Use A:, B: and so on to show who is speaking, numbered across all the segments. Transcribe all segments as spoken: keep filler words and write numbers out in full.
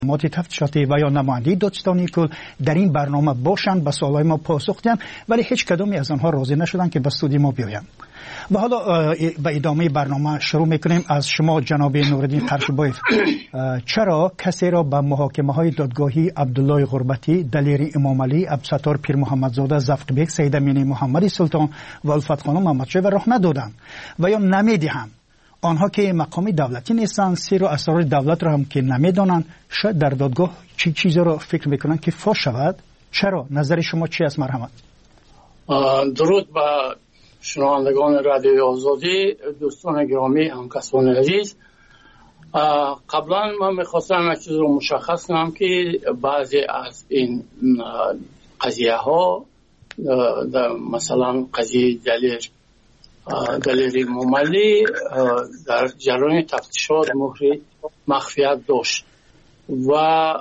A: مقامات تفتیشاتی و یا نماینده دادستانی کل در این برنامه باشند، به سوالای ما پاسخ دهند، ولی هیچ کدومی از آنها راضی نشدن که به استودیو ما بیایند. و حالا به ادامه برنامه شروع میکنیم. از شما جناب نورالدین قرشبایف، چرا کسی را به محاکمه های دادگاهی عبدالله غربتی، دلیر امام علی، عبدالستار پیر محمدزاده، زفت بیگ، سید امینی محمدی سلطان و الفت خانم محمدشاه راه ندادند و یا نمیدهند؟ آنها که مقامی دولتی نیستند، سیر و اسرار دولت را هم که نمیدانند، شاید در دادگاه چی چیزی را فکر میکنند که فاش شود؟ چرا؟ نظر شما چی است؟ مرحمت.
B: درود به شنوندگان رادیوی آزادی، دوستان گرامی، همکاسان عزیز. قبلا من میخواستم یک چیز رو مشخص کنم که بعضی از این قضیه ها، مثلا قضیه دلیر دلیر امام علی در جریان تفتیشات مهر مخفیت داشت و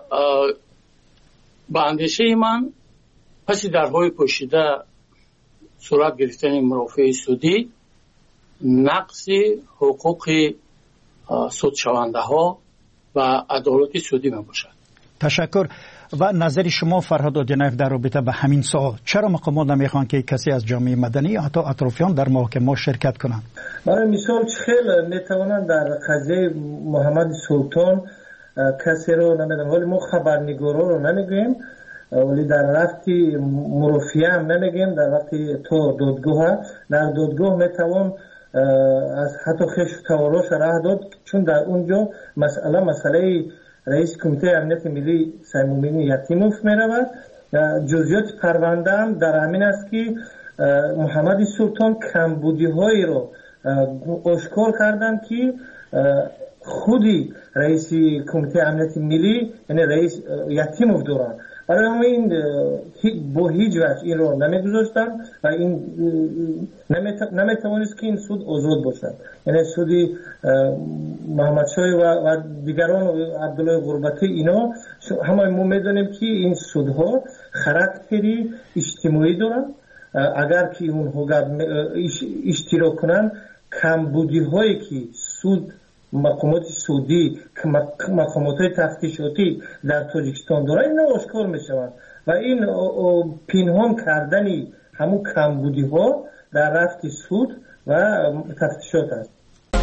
B: به اندیشه من پس درهای پوشیده صورت گرفتن مرافع سودی، نقض حقوق سود شونده ها و عدالت سودی می باشد.
A: تشکر. و نظر شما فرهاد آدینایف در رابطه به همین سوال، چرا مقامات نمیخوان که کسی از جامعه مدنی یا حتی اطرافیان در محاکمه شرکت کنند؟
C: برای مثال خیلی میتوانند در قضیه محمد سلطان کسی رو نمیدونم، ولی ما خبرنگارا رو نمیگیم، ولی در وقتی مرافعه هم نمیگیم، در وقتی تو دادگاه در دادگاه میتوان از حتی خش تواراش راه داد، چون در اونجا مسئله مسئله رئیس کمیته امنیت ملی سیمومینی یتیموف میرود. جزئیات پرونده هم در همین است که محمد سلطان کمبودی هایی رو آشکار کردن که خودی رئیس کمیته امنیت ملی یعنی رئیس یتیموف دارن. برای همین با هیچ وجه این رو نمیگذاشتن و این نمیتوانست که این سود آزاد باشد. یعنی سودی محمدشاه و دیگران عبدالله غربتی اینا همه ما میدونیم که این سودها خاراکتری اجتماعی دارن. اگر که اونها اشتراک کنن، کمبودی هایی که سود مقامات سودی مقامات تفتیشاتی در تاجیکستان داره اینا آشکار میشوند و این پنهان کردن همون کمبودی ها در رفت سود و تفتیشات است.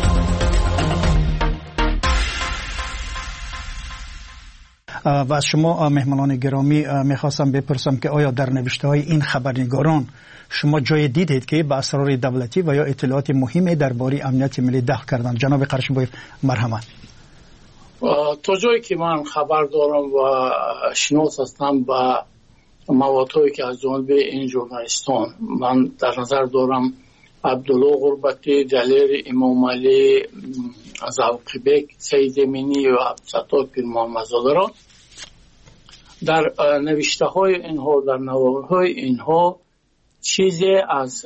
A: و از شما مهمانان گرامی میخواستم بپرسم که آیا در نوشته های این خبرنگاران شما جای دیدید که به اسرار دولتی و یا اطلاعات مهمی درباره امنیت ملی دخل کردن؟ جناب قرشبایف مرحمت.
B: تا جایی که من خبر دارم و شناس هستم با موادهایی که از جانب این ژورنالیستان، من در نظر دارم عبدالله غربتی، دلیر امام علی، زفت بیگ، سید امینی و عبدالستار پیر محمدزاده را در نوشته های اینها، در نوارهای اینها چیزی از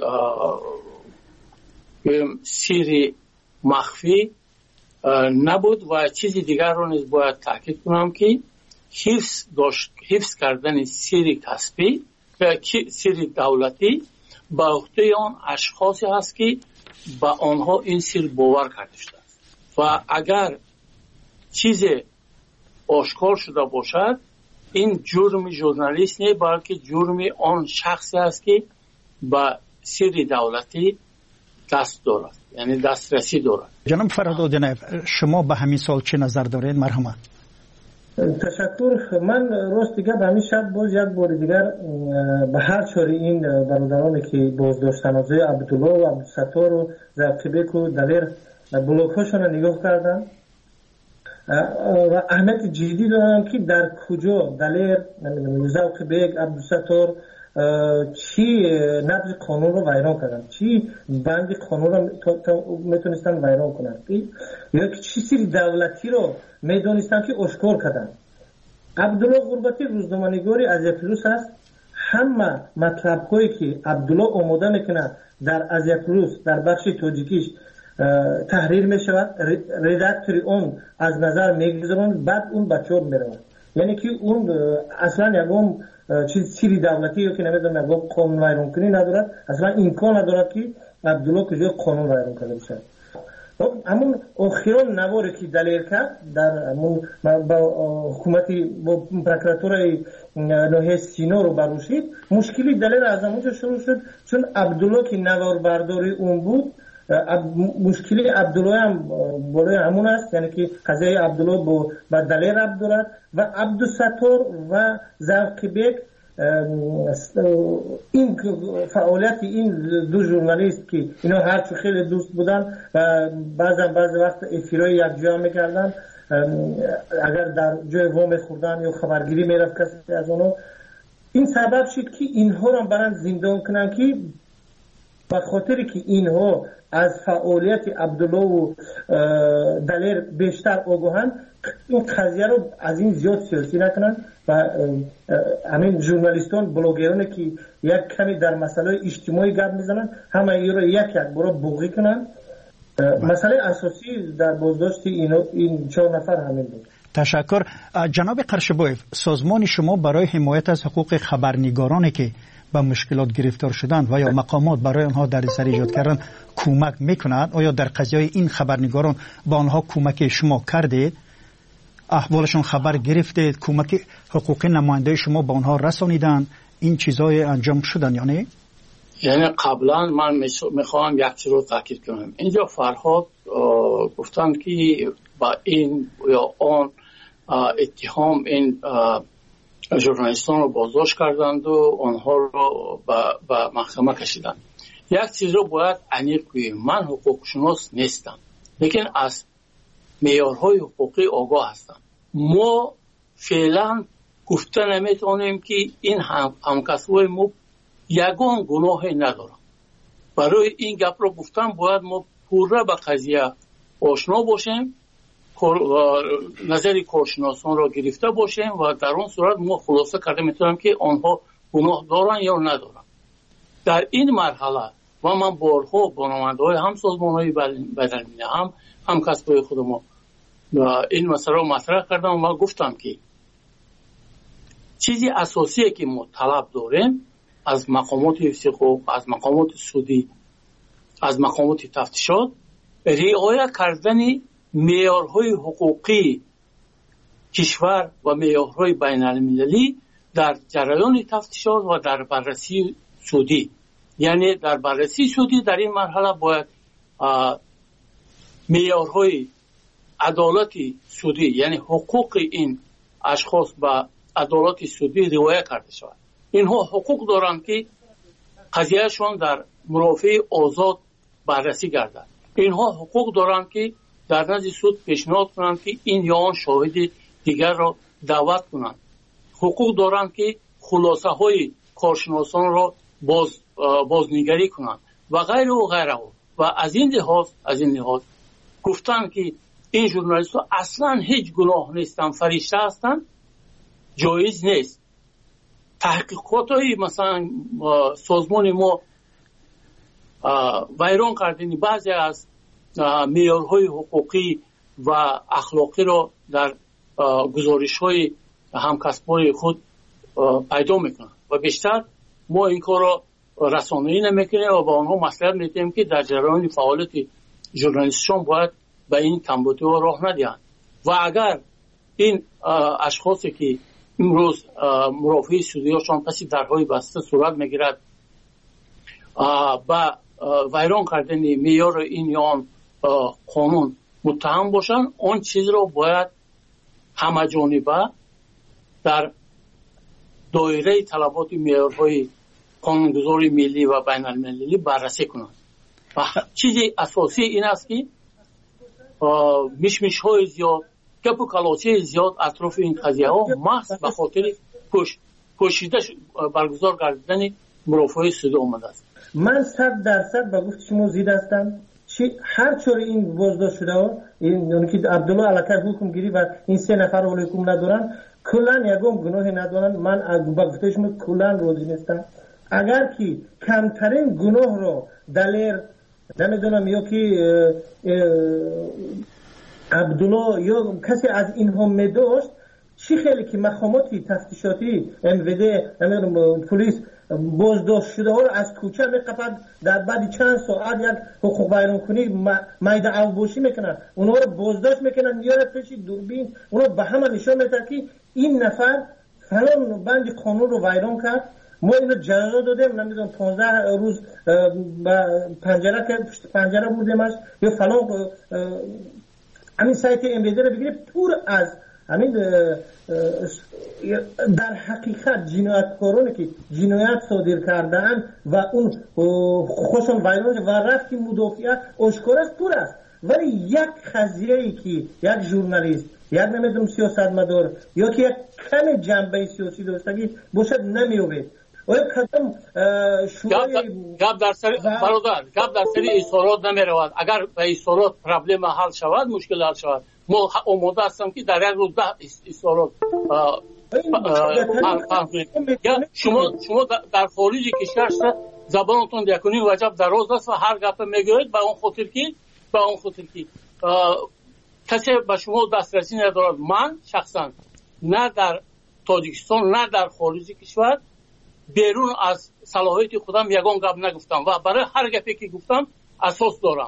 B: سری مخفی نبود و چیزی دیگر رو نیز باید تاکید کنم که حفظ داشت حفظ کردن سری کسبی و سری دولتی به عهده آن اشخاصی هست که به آنها این سر باور کرده شده است و اگر چیزی آشکار شده باشد، این جرم ژورنالیست نه بلکه جرم آن شخصی است که با سر دولتی دست دارد، یعنی دسترسی دارد.
A: جناب فرهاد آدینایف، شما به همین سوال چه نظر دارید؟ مرحمت.
C: تشکر. من راست دیگه به همین شب باز یک بار دیگر به هر چاری این برادرانی که بازداشتن از عبدالله و عبدالستار و زفت بیگ و دلیر بلاک هاشون رو نگاه کردن و اهمیت جدی دارن که در کجا دلیر، زفت بیگ، عبدالستار چی نبض قانون رو ویران کردن، چی بند قانون رو میتونستن ویران کنن، یا چی سری دولتی رو میدونستن که آشکار کردن. عبدالله غربتی روزنامه‌نگاری آزیا-پلوس است. همه مطلب هایی که عبدالله آماده میکنه در آزیا-پلوس در بخش تاجیکیش تحریر میشود، ردکتوری اون از نظر میگذارن، بعد اون بچه‌ها میرون. یعنی که اون اصلا یکم چیز سری دولتی یا که نمیدونم یکم قانون ویران کنی ندارد، اصلا امکان ندارد که عبدالله کجا قانون ویران کرده بشه. همون آخران نواری که دلیر کرد در همون با حکومتی با پروکراتورای ناحیه سینا رو بروشید، مشکلی دلیر از همونجا شروع شد چون عبدالله که نوار برداری اون بود. مشکلی عبدالله هم بالای همون است، یعنی که قضیه عبدالله با, با دلیر عبدالله و عبدالستار و زرقبک این فعالیت این دو ژورنالیست که اینا هرچی خیلی دوست بودن و بعضا بعضی وقت افیرای یک جا میکردن، اگر در جای وام خوردن یا خبرگیری میرفت کسی از اونو، این سبب شد که اینها را برند زندان کنن که به خاطر که اینها از فعالیت عبدالله و دلیر بیشتر آگاهن، این قضیه رو از این زیاد سیاسی نکنن و همین ژورنالیستان بلاگرانی که یک کمی در مسئله اجتماعی گپ میزنن همه ای رو یک یک برای بوغی کنن. مسئله اساسی در بازداشت این چهار نفر همین بود.
A: تشکر. جناب قرشبویف، سازمان شما برای حمایت از حقوق خبرنگارانی که به مشکلات گرفتار شدند و یا مقامات برای آنها دردسر ایجاد کردن کمک میکنند؟ آیا در قضیه این خبرنگاران با آنها کمک شما کردید؟ احوالشون خبر گرفتید؟ کمک حقوقی نماینده شما با آنها رسانیدن؟ این چیزای انجام شدن یا نه؟
B: یعنی قبلا من میخوام یک چیز رو تاکید کنم. اینجا فرهاد گفتند که با این یا آن اتهام این ژورنالیستان رو بازداشت کردند و آنها رو به محکمه کشیدند. یک چیز رو باید عمیق بگویم، من حقوق شناس نیستم، لیکن از معیارهای حقوقی آگاه هستم. ما فعلا گفته نمیتونیم که این همکسبای ما یگان گناهی ندارن. برای این گپ رو گفتم باید ما پوره به قضیه آشنا باشیم، نظری کارشناسان را گرفته باشیم و در اون صورت ما خلاصه کرده میتونم که آنها گناه دارن یا ندارن. در این مرحله و من بارها با نماینده‌های هم سازمان‌های بین‌المللی هم هم کسبای خود ما این مسئله رو مطرح کردم و گفتم که چیزی اساسیه که ما طلب داریم از مقامات حفظ حقوق، از مقامات سودی، از مقامات تفتیشات، رعایت کردن معیارهای حقوقی کشور و معیارهای بین‌المللی در جریان تفتیشات و در بررسی سودی. یعنی در بررسی سودی در این مرحله باید معیارهای عدالت سودی، یعنی حقوق این اشخاص به عدالت سودی رعایت کرده شود. اینها حقوق دارند که قضیهشون در مرافع آزاد بررسی گردد. اینها حقوق دارند که در نزد سود پیشنهاد کنند که این یا آن شاهد دیگر را دعوت کنند. حقوق دارند که خلاصه های کارشناسان را باز بازنگری کنند و غیره و غیره. و از این لحاظ از این لحاظ گفتن که این ژورنالیست‌ها اصلا هیچ گناه نیستن، فرشته هستن، جایز نیست. تحقیقات‌های مثلا سازمان ما ویران کردن بعضی از معیارهای حقوقی و اخلاقی را در گزارش‌های همکسبای خود پیدا میکنن و بیشتر ما این کار را رسانه‌ای نمیکنیم و با آنها مصلحت میدیم که در جریان فعالیت ژورنالیستشان باید به این کمبودی ها راه ندهند. و اگر این اشخاصی که امروز مرافع سودی هاشان پس درهای بسته صورت میگیرد و ویران کردن معیار این یا آن قانون متهم باشن، آن چیز را باید همه جانبه در دایره طلبات معیارهای قانونگذاری ملی و بین المللی بررسی کنند. و چیزی اساسی این است که میشمیش های زیاد، گپ و کلاچه زیاد اطراف این قضیه ها محض به خاطر پوش پوشیده برگزار کردن مرافع سودی آمده است.
C: من صد درصد با گفت شما زید هستم. چی هر چور این بازداشت شده ها، این اون که عبدالله علاکه حکم گیری و این سه نفر ولی حکم ندارن، کلان یکم گناه ندارن. من از با گفتش من کلان روزی نیستم. اگر که کمترین گناه رو دلیر نمیدونم یا که عبدالله یا کسی از اینها می داشت، چی خیلی که مقاماتی تفتیشاتی ام وی دی پلیس بازداشت شده ها رو از کوچه میقپد، در بعد چند ساعت یک حقوق بیرونکنی میده اوباشی میکنن، اونها رو بازداشت میکنن، میاره پیش دوربین، اونها به همه نشان میده که این نفر فلان بند قانون رو ویران کرد. ما اینو جزا دادیم، نمیدونم پانزده روز پنجره که پشت پنجره بودیمش یا فلان. همین سایت ام وی دی رو بگیرید پر از همین در حقیقت جنایتکارانی که جنایت صادر کردن و اون خوشون ویران و رفتی مدافعت آشکار است، پر است. ولی یک قضیه ای که یک ژورنالیست، یک نمیدونم سیاستمدار یا که یک کم جنبه سیاسی داشتگی باشد نمیوید. آیا کدام شورای
B: گپ در سر برادر گپ در سر اصالات نمیرود. اگر به اصالات پرابلم حل شود، مشکل حل شود، ما آماده هستم که در یک روز ده اصالات شما شما در خارج کشور زبانتون یکنی وجب دراز است و هر گپ میگوید به اون خاطر که به اون خاطر که کسی به شما دسترسی ندارد. من شخصا نه در تاجیکستان نه در خارج کشور بیرون از صلاحیت خودم یگان گپ نگفتم و برای هر گپی که گفتم اساس دارم.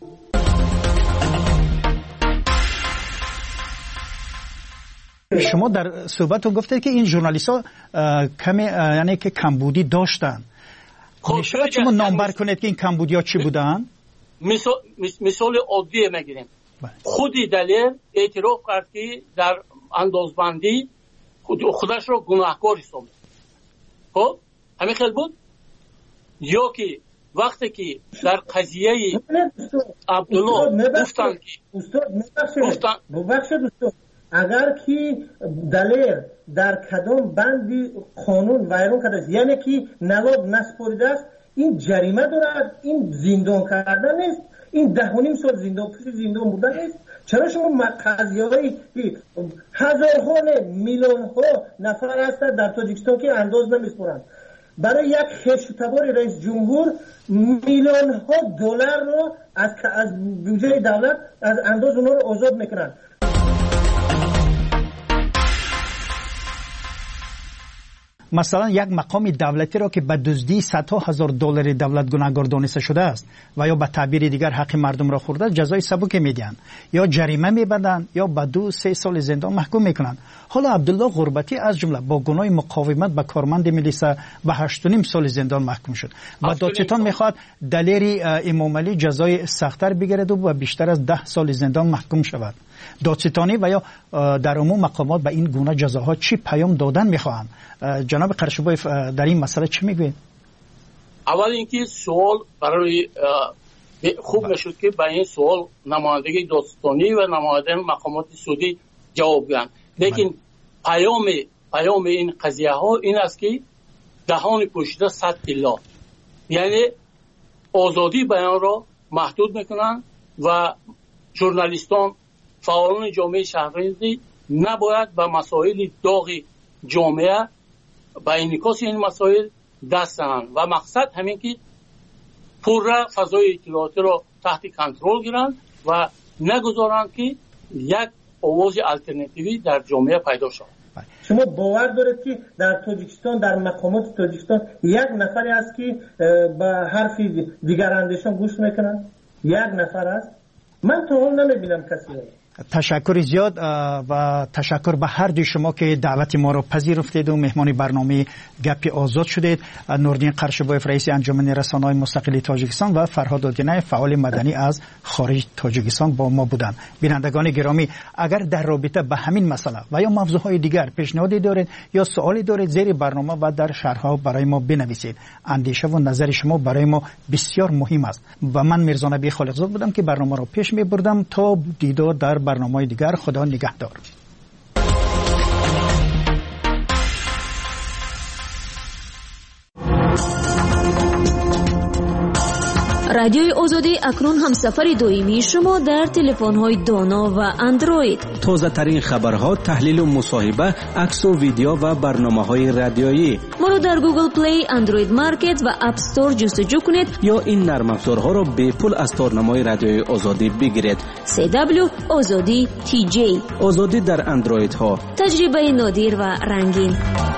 A: شما در صحبتتون گفتید که این ژورنالیست‌ها کمی یعنی که کمبودی داشتن. میشه شما نامبر کنید که این کمبودی‌ها چی بودن؟
B: مثال مثال عادی میگیریم. خودی دلیل اعتراف کرد که در اندازبندی خود خودش رو گناهکار حساب. خب همین خیلی بود. یا که وقتی که در قضیه عبدالله گفتن که
C: گفتن ببخشید اگر که دلیر در کدام بندی قانون ویران کرده است، یعنی که نلاد نسپاریده است، این جریمه دارد، این زندان کردن است، این ده و نیم سال زندان پس زندان بودن است. چرا شما قضیه هایی هزارها میلیون ها نفر هستند در تاجیکستان که انداز نمیسپارند، برای یک خشتبار رئیس جمهور میلیون ها دلار رو از از بودجه دولت از انداز اونها رو آزاد میکنند.
A: مثلا یک مقام دولتی را که به دزدی صدها هزار دلار دولت گناهکار دانسته شده است و یا به تعبیر دیگر حق مردم را خورده، جزای سبک میدن یا جریمه میبندند یا به دو سه سال زندان محکوم میکنند. حالا عبدالله غربتی از جمله با گناه مقاومت به کارمند ملیسا به هشت و نیم سال زندان محکوم شد و دادستان میخواد دلیری امام علی جزای سخت‌تر بگیرد و بیشتر از ده سال زندان محکوم شود. دادستانی و یا در عموم مقامات به این گونه جزاها چی پیام دادن میخواهند؟ جناب قرشبایف در این مسئله چی میگوید؟
B: اول اینکه سوال برای خوب نشد که به این سوال نمایندگی دادستانی و نماینده مقامات سعودی جواب دهند. لیکن پیام پیام این قضیه ها این است که دهان پوشیده صد الا، یعنی آزادی بیان را محدود میکنن و ژورنالیستان، فعالان جامعه شهروندی نباید به مسائل داغ جامعه به انعکاس این مسائل دست زنند و مقصد همین که پورا فضای اطلاعاتی را تحت کنترل گیرند و نگذارند که یک آواز الटरनेटिवی در جامعه پیدا شود.
C: شما باور دارید که در تاجیکستان در مقامات تاجیکستان یک نفری است که به حرف دیگر اندیشان گوش میکنند؟ یک نفر است؟ من تا حال نمیبینم کسی.
A: تشکر زیاد و تشکر به هر دوی شما که دعوت ما را پذیرفتید و مهمان برنامه گپ آزاد شدید. نوردین قرشبایف رئیس انجمن رسانه‌های مستقل تاجیکستان و فرهاد آگینه فعال مدنی از خارج تاجیکستان با ما بودند. بینندگان گرامی، اگر در رابطه به همین مسئله و یا موضوعهای دیگر پیشنهادی دارید یا سوالی دارید، زیر برنامه و در شرح‌ها برای ما بنویسید. اندیشه و نظر شما برای ما بسیار مهم است. و من میرزا نبی خالقزاد بودم که برنامه را پیش می‌بردم. تا دیدار در برنامه دیگر، خدا نگهدار.
D: رادیوی آزادی اکنون همسفر دائمی شما در تلفن‌های دانا و اندروید.
E: تازه ترین خبرها، تحلیل و مصاحبه، عکس و ویدیو و برنامه‌های رادیویی.
D: ما رو در گوگل پلی، اندروید مارکت و اپ استور جستجو کنید
E: یا این نرم افزارها را به پول از تارنمای رادیوی آزادی بگیرید.
D: سی دبلیو آزادی تی جی.
E: آزادی در اندروید ها.
D: تجربه نادر و رنگین.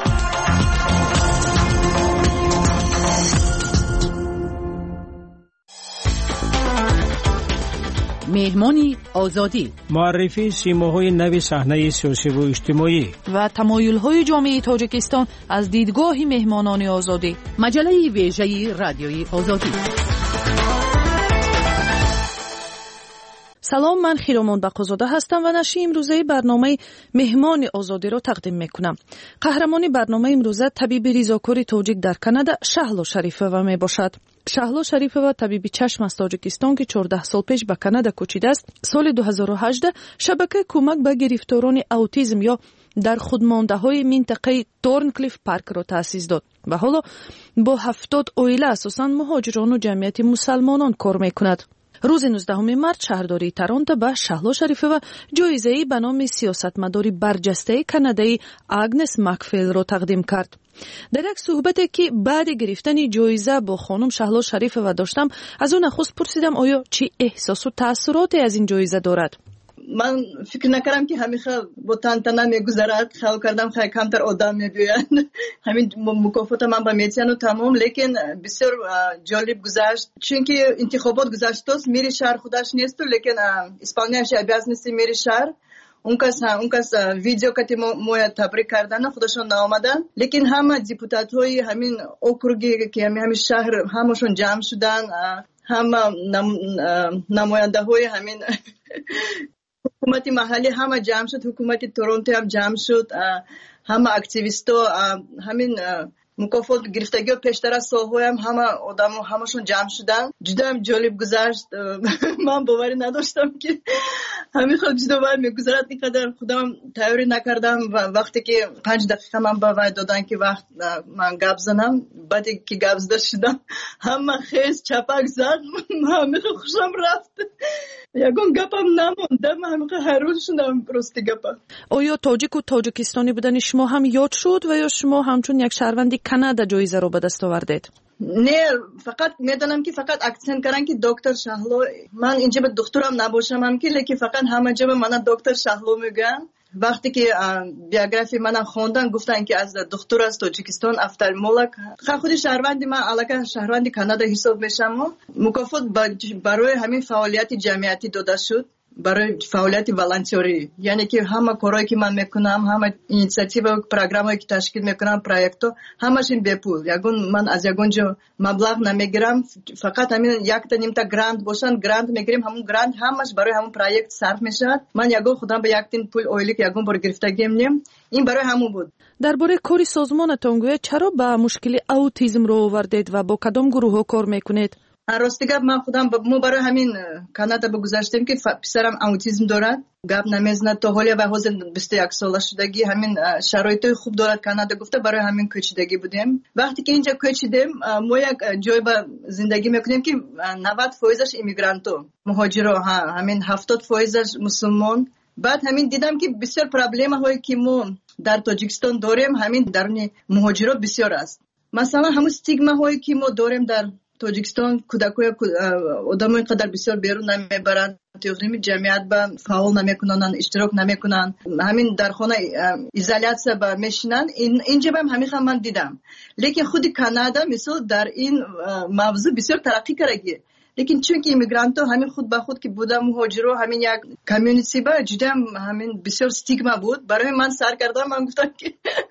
F: مهمانی آزادی،
G: معرفی سیماهای نوی صحنه سیاسی و اجتماعی
F: و تمایل‌های جامعه تاجیکستان از دیدگاه مهمانان آزادی. مجله ویژه رادیوی آزادی. سلام، من خیرامان بقازاده هستم و نشر امروزه برنامه مهمان آزادی را تقدیم میکنم. قهرمان برنامه امروزه طبیب ریزاکار تاجیک در کانادا شهلا شریفова می باشد. شهلا شریفova طبیب چشم از تاجیکستان که چهارده سال پیش به کانادا کوچیده است، سال دو هزار و هجده شبکه کمک به گرفتاران اوتیسم یا در خودمانده های منطقه تورنکلیف پارک را تأسیس داد و حالا با هفتاد عائله اساساً مهاجران و جمعیت مسلمانان کار میکند. روز نوزدهم مارس شهرداری تورنتو به شهلا شریفova جایزه‌ای به نام سیاستمدار برجسته کانادایی آگنس مکفیل را تقدیم کرد. در یک صحبتی که بعد گرفتن جایزه با خانم شهلا شریفova داشتم، از اون نخست پرسیدم آیا چی احساس و تأثیراتی از این جایزه دارد.
H: من فکر نکردم که همیشه با تنتنه میگذرد، خیال کردم خیلی کمتر آدم میبیاید. همین مکافات من با میتین و تمام، لیکن بسیار جالب گذشت، چون که انتخابات گذشت است، میری شهر خودش نیست، لیکن اسپانیاش ابیاز نیستی میری شهر. اون کس اون کس ویدیو کتی موی تبریک کردن خودشون نامدن، لیکن همه دیپوتات های همین اوکروگی که همین شهر همشون جمع شدن، همه نماینده های همین حکومت محلی همه جمع شد، حکومت تورنتو هم جمع شد، همه اکتیویستا همین مکافات گرفتگی و پیشتر از سال‌های هم همه آدم همشون جمع شدن. جدا هم جالب گذشت. من باوری نداشتم که همین خود جدا باید میگذرد، اینقدر خودم تیاری نکردم و وقتی که پنج دقیقه من باید دادن که وقت من گپ زنم، بعدی که گپ زده شدم همه خیز چپک زد، همه خوشم رفت، یکون گپم نموندم، همه حیران شدم برستی گپم.
F: آیا تاجیک و تاجیکستانی بودن شما هم یاد شد و یا شما همچون یک شهروند کانادا جایزه رو به دست آوردید؟
H: نه، فقط میدونم که فقط اکسنت کردن که دکتر شهلا، من اینجا به دکترم نباشم هم که، لیکن فقط همه جا به من دکتر شهلا میگن. وقتی که بیوگرافی من خوندن گفتن که از دکتر از تاجیکستان افتالمولوژ، خود شهروندی من علاقه شهروندی کانادا حساب میشم. مکافات برای همین فعالیت جمعیتی داده شد، برای فعالیت والنتری، یعنی که همه کارهایی که من میکنم، همه اینیشیتیو و پروگرامایی که تشکیل میکنم، پروژه همش این به پول، یگون من از یگون جا مبلغ نمیگیرم، فقط همین یک تا نیم تا گرانت باشن، گرانت میگیریم، همون گرانت همش برای همون پروژه صرف میشه. من یگون خودم به یک تین پول اویلی که یگون بر گرفتگیم نیم، این برای همون بود.
F: درباره کاری سازمانتون گویا چرا با مشکل اوتیسم رو آوردید و با کدام گروه کار میکنید؟
H: راستی گپ من خودم ما برای همین کانادا بگذاشتیم که پسرم اوتیسم دارد، گپ نمیزنه تا حالا به حوزه بیست و یک ساله شدگی، همین شرایط خوب دارد کانادا، گفته برای همین کوچیدگی بودیم. وقتی که اینجا کوچیدیم ما یک جای با زندگی میکنیم که نود درصدش ایمیگرانتو مهاجرا، ها همین هفتاد درصدش مسلمان. بعد همین دیدم که بسیار پرابلم هایی که ما در تاجیکستان داریم همین درون مهاجرا بسیار است. مثلا همون استیگما هایی که ما داریم در تاجیکستان، کودکای آدمای قدر بسیار بیرون نمیبرند، تقریبا جمعیت با فعال نمیکنن، اشتراک نمیکنن، همین در خانه ایزولیاسیا با میشینن. این اینجا هم همین هم من دیدم، لیکن خود کانادا مثلا در این موضوع بسیار ترقی کرده، لیکن چون که ایمیگرانت ها همین خود به خود که بودن مهاجرو، همین یک کمیونیتی با جدا همین بسیار استیگما بود. برای من سر کردم، من گفتم که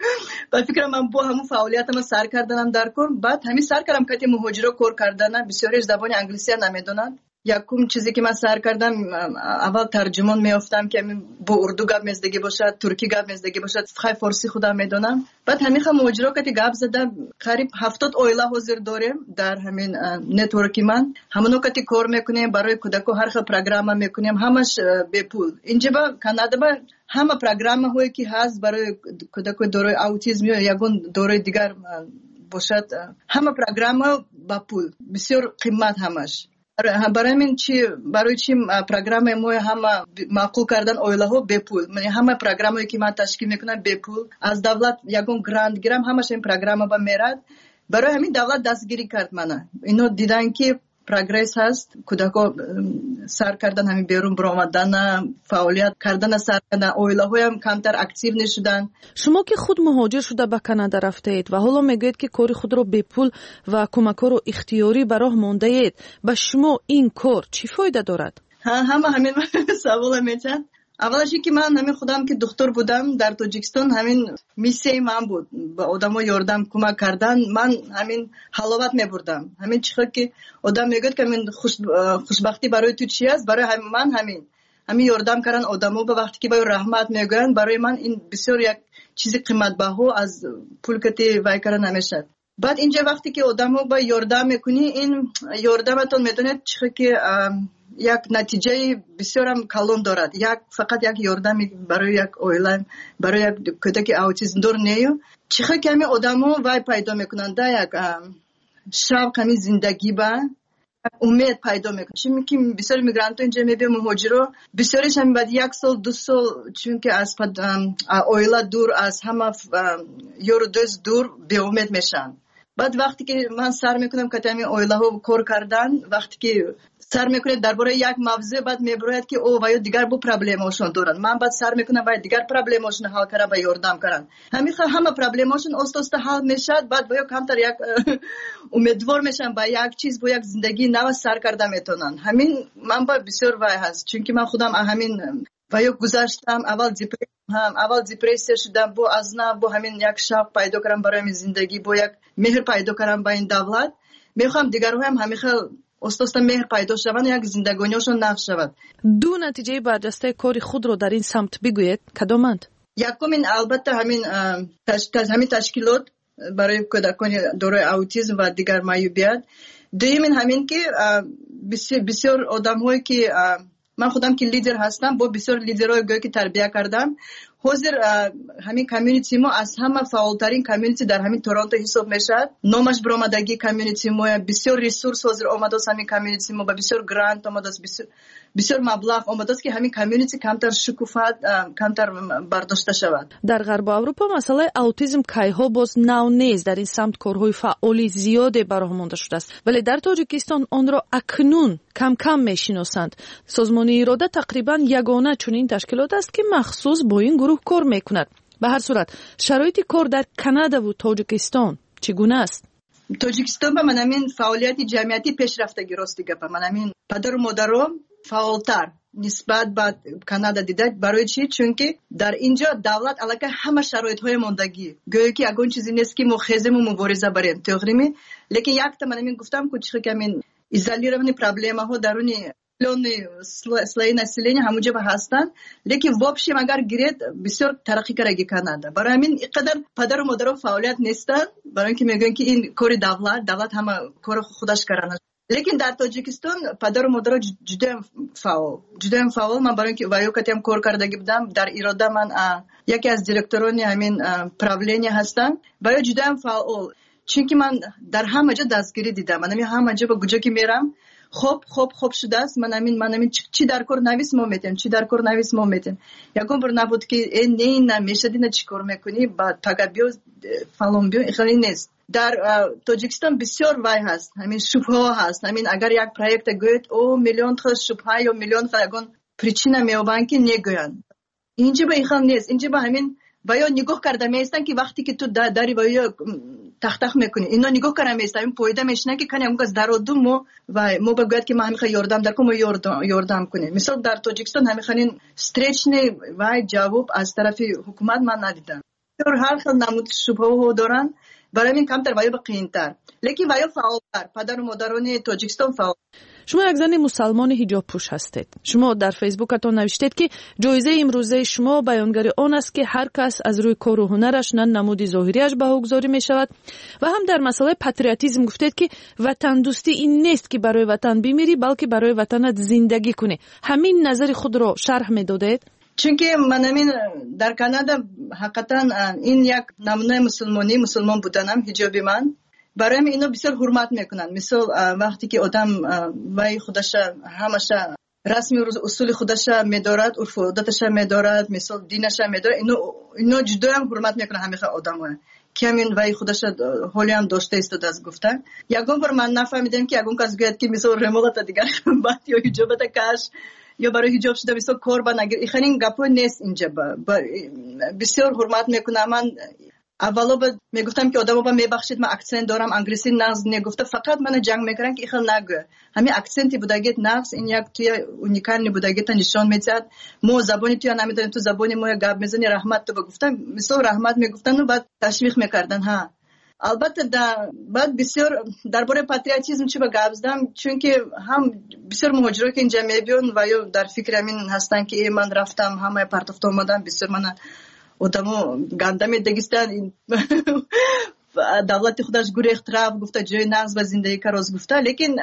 H: با فکر من با همون فعالیتم سر کردنم در کار. بعد همین سر کردم که مهاجرو کار کردن بسیارش زبان انگلیسی نمیدونن. یکم چیزی که من سر کردم، اول ترجمان میافتم که با اردو گپ میزدگی باشد، ترکی گپ میزدگی باشد، خیلی فارسی خودم میدونم. بعد همین خم مهاجرا که گپ زدم، قریب هفتاد عائله حاضر داریم در همین نتورکی من، همونو که کار میکنیم برای کودکو، هر خیلی پروگرام میکنیم، همش به پول. اینجا با کانادا با همه پروگرام هایی که هست برای کودکو دارای اوتیسم یا یگون دارای دیگر باشد، همه پروگرام با پول، بسیار قیمت همش. برای من چی برای چی پروگرام ما همه معقول کردن اویلاها بپول من همه پروگرامی که من تشکیل میکنم بپول از دولت یگون گرانت گیرم همش این پروگرام با میراد برای همین دولت دستگیری کرد منو اینو دیدن که پروگرس هست کودکا سر کردن همین بیرون برآمدن فعالیت کردن سر کردن اویلاها هم کمتر اکتیو نشدن.
F: شما که خود مهاجر شده به کانادا رفتید و حالا میگوید که کاری خود رو به پول و کمک‌ها رو اختیاری به راه مانده اید به شما این کار چی فایده دارد؟
H: ها همه همین سوال میچن اولش که من همین خودم که دکتر بودم در تاجیکستان همین میسه من بود به آدما یاردم کمک کردن من همین حلاوت میبردم همین چیزی که آدم میگه که من خوش خوشبختی برای تو چی است برای هم من همین همین یاردم کردن آدما به وقتی که با رحمت میگن برای من این بسیار یک چیز قیمت بها از پول که وای کردن نمیشه. بعد اینجا وقتی که آدما با یاردم میکنی این یاردمتون میدونید چیزی که یک نتیجه بسیار هم کلان دارد یک فقط یک یاردم برای یک اویلا برای یک کودک اوتیسم دار نیو چقدر کمی آدمو وای پیدا میکنن در یک شب کمی زندگی با امید پیدا میکنن چون که بسیار میگرانت اینجا میبینیم مهاجرو بسیارش هم بعد یک سال دو سال چون که از اویلا دور از همه یور دوست دور به امید میشن. بعد وقتی که من سر میکنم که تامی اویلا ها کار کردن وقتی که سر میکنه درباره یک موضوع بعد میبراید که او وای دیگر بو پرابلماشون دارن من بعد سر میکنم باید دیگر پرابلماشون حل کنم و یاردم کنم همین همه پرابلماشون است است حل میشد بعد باید کمتر یک امیدوار میشن با یک چیز با یک زندگی نو سر کرده میتونن همین من با بسیار وای هست چون که من خودم همین وای گذاشتم اول دیپرس هم اول دیپرس شدم با از نه با همین یک شب پیدا کردم برای من زندگی با یک مهر پیدا کردم با این دولت میخوام دیگرها هم همین استاد مهر پیدا شوند یک زندگانیشون نقش شود.
F: دو نتیجه برجسته کاری خود رو در این سمت بگویید کدامند؟
H: یکم این البته همین تش... همین تشکیلات برای کودکان دارای اوتیسم و دیگر معیوبیت دوم همین که بسیار بسیار آدم‌هایی که من خودم که لیدر هستم با بسیار لیدرهای گویا که تربیت کردم حاضر همین کمیونیتی ما از همه فعالترین کمیونیتی در همین تورنتو حساب میشد نامش برآمدگی کمیونیتی ما بسیار ریسورس حاضر آمده است همین کمیونیتی ما با بسیار گرانت آمده است بسیار بسیار مبلغ آمده است که همین کمیونیتی کمتر شکوفا کمتر برداشته شود.
F: در غرب اروپا مسئله اوتیسم کایها باز نو نیست در این سمت کارهای فعالی زیاده براه مانده شده است ولی در تاجیکستان آن را اکنون کم کم میشناسند. سازمان اراده تقریبا یگانه چنین تشکیلات است که مخصوص با این گروه کار میکند. به هر صورت شرایط کار در کانادا و تاجیکستان چگونه است؟
H: تاجیکستان با من همین فعالیت جمعیتی پیشرفتگی راست گپ من همین پدر و مادرم فعالتر نسبت به کانادا دیده برای چی چون که در اینجا دولت علاقه همه شرایط های ماندگی گویا که اگه چیزی نیست که ما خیزم و مبارزه بریم تقریبا لیکن یک تا من همین گفتم که چی که همین ایزولیرовані проблеми ها درونی لونی слои населения همونجا هستند لیکن واپسی اگر گیرید بسیار ترقی کرده کانادا برای همین اینقدر پدر و مادر فعالیت نیستن برای اینکه میگن که این کار دولت دولت همه کار خودش کردن لیکن در تاجیکستان پدر و مادر جدا فعال جدا فعال من برای اینکه وایوکاتم کار کردگی بودم در اراده من یکی از دیرکتوران همین правления هستم وایو جدا فعال چون که من در همه جا دستگیری دیدم من همه جا با کجا که میرم خوب خوب خوب شده است من همین من همین چی در کار نویس ما میتیم چی در کار نویس ما میتیم یکم بر نبود که این نه نمیشه دینا چی کار میکنی بعد تگابیو فالون بیو خیلی نیست در تاجیکستان بسیار وای هست همین شبهه هست همین اگر یک پروژه گوید او میلیون تا شبهه یا میلیون فرگون پریچینه میوبن که نگوین اینجا به این خام نیست اینجا به همین ویا نگاه کرده میستن که وقتی که تو داری ویا تخت تخت میکنی اینا نگاه کرده میستن این پویده میشنه که کنیم از درودم مو و مو بگوید که ما همیشه یاردم در کوم یاردم یاردم کنیم مثلا در تاجیکستان همیشه استرچ نه وای جواب از طرف حکومت من ندیدم هر خیلی نمود شبهه دارن برای این کمتر ویا بقیمتر لیکن ویا فعالتر پدر و مادران تاجیکستان فعال.
F: شما یک زن مسلمان حجاب پوش هستید. شما در فیسبوکتان نوشتید که جایزه امروزه شما بیانگر آن است که هر کس از روی کار و هنرش نه نمود ظاهریش بهاگذاری می شود و هم در مسئله پاتریوتیسم گفتید که وطن دوستی این نیست که برای وطن بمیری بلکه برای وطنت زندگی کنی. همین نظر خود را شرح می دادید؟
H: چون که من همین در کانادا حقیقتا این یک نمونه مسلمانی مسلمان بودنم حجابی من برایم اینو بسیار حرمت میکنن. مثل وقتی که آدم وای خودش همش رسمی اصول خودش میدارد، عرف و عادتش میدارد، مثل دینش میدارد، اینو اینو جدا هم حرمت میکنه همه آدم‌ها که همین وای خودش حالی هم داشته است از گفتن. یگون بار من نفهمیدم که یگون کس گوید که مثل رمولت دیگر بعد یا حجابت کش یا برای حجاب شده مثل کوربان اگر این گپو نیست اینجا. بسیار حرمت میکنم. من اولا با میگفتم که آدمو با میبخشید من اکسنت دارم انگلیسی نقص نگفته، فقط من جنگ میکردن که این خیلی نگو همین اکسنتی بودگیت نقص این یک توی اونیکال بودگیت نشان میداد. مو زبانی توی نمیدونم تو زبانی مو گپ میزنی رحمت تو بگفتم مثل رحمت میگفتن و بعد تشویق میکردن. ها البته در بعد بسیار درباره پاتریوتیسم چی با گپ زدم، چون که هم بسیار مهاجرایی که اینجا میبیون و یا در فکر همین هستن که من رفتم همه پرتفت اومدم بسیار من آدمو گنده میدگیستن دولت خودش گوری اختراف گفته جای نقص و زندگی کراز گفته، لیکن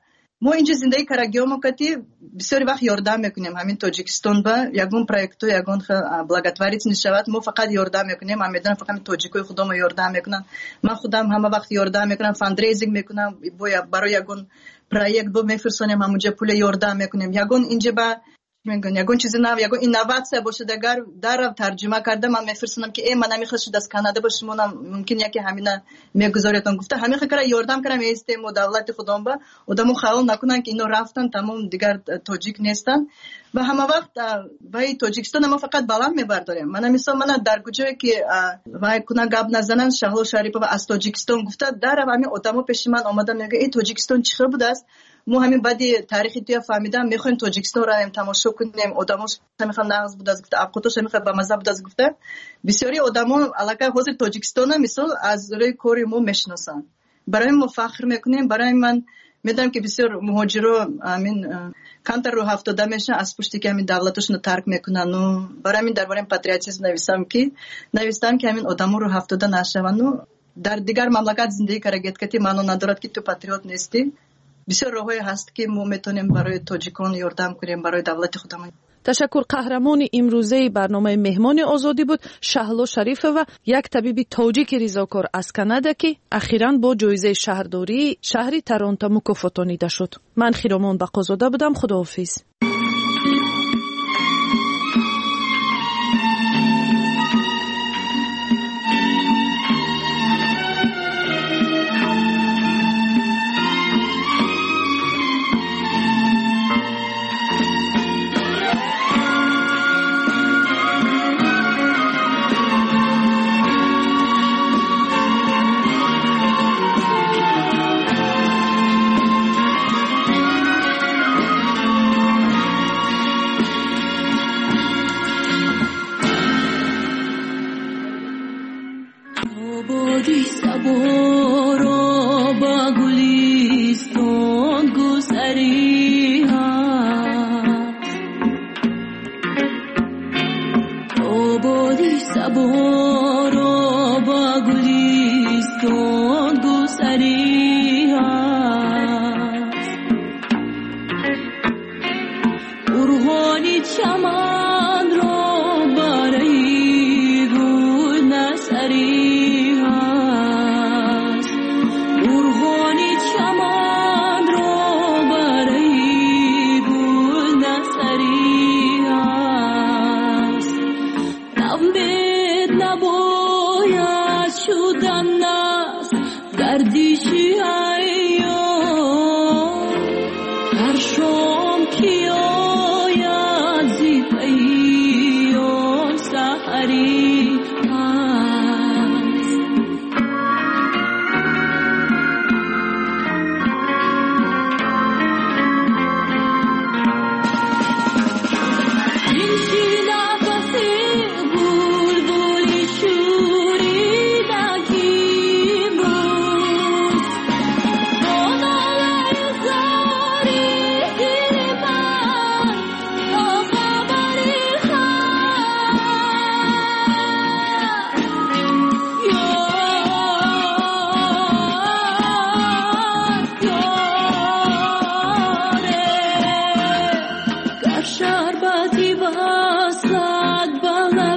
H: ما اینجا زندگی کرگیومو کتی بسیاری وقت یاردم میکنیم همین تاجیکستان با یگون پروژه یگون بلاگتواریت نشود ما فقط یاردم میکنیم. من میدونم فقط تاجیکای خودم یاردم میکنم، من خودم همه وقت یاردم میکنم، فاندریزینگ میکنم برای یگون پروژه با میفرستونیم همونجا پول یاردم میکنیم. یگون اینجا با میگن یگون چیزی نو یگون اینوواسیا باشه دگر در ترجمه کرده من میفرستم که ای من نمیخواد از کانادا باشم ممکن یکی همینا میگذارتون گفته همین خکر یاردم کردم استیم و دولت خودم با آدمو خیال نکنن که اینو رفتن تمام دیگر تاجیک نیستن و همه وقت وای تاجیکستان ما فقط بالا میبرداریم. من مثلا من در گوجه که وای کنا گاب نزنن شهلا شریفه از تاجیکستان گفته در همین آدمو پیش من اومدن میگه ای تاجیکستان چی بود است ما همین بعدی تاریخی توی فهمیدم میخوایم تاجیکستان رو هم تماشا کنیم. آدماش میخوان نقض بود از گفته ابقوتش میخواد با مذهب بود از گفته بسیاری آدما علاقه حاضر تاجیکستان مثل از روی کوری ما میشناسن. برای ما فخر میکنیم. برای من میدونم که بسیار مهاجرا همین کانتر رو هفتاده میشن از پشتی که همین دولتشون رو ترک میکنن و برای من درباره پاتریوتیسم نویسم که نویسم که همین آدما رو هفتاده نشون و در دیگر مملکت زندگی کرگید که منو ندارد که تو پاتریوت نیستی. بسیار راهی هست که ما میتونیم برای تاجیکان یاردم کنیم برای دولت خودمون.
F: تشکر. قهرمان امروزه برنامه مهمان آزادی بود شهلا شریفه و یک طبیب تاجیک ریزاکار از کانادا که اخیراً با جایزه شهرداری شهری تورنتو مکافاتانیده شد. من خیرامان بقازاده بودم. خداحافظ.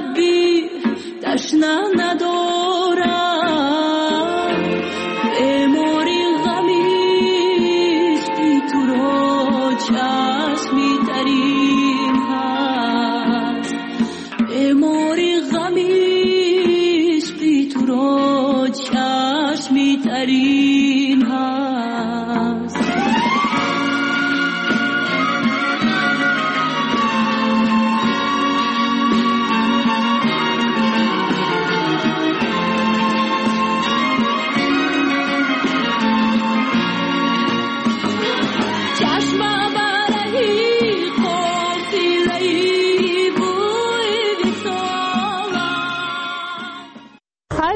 I: تشنه ندارم در این حال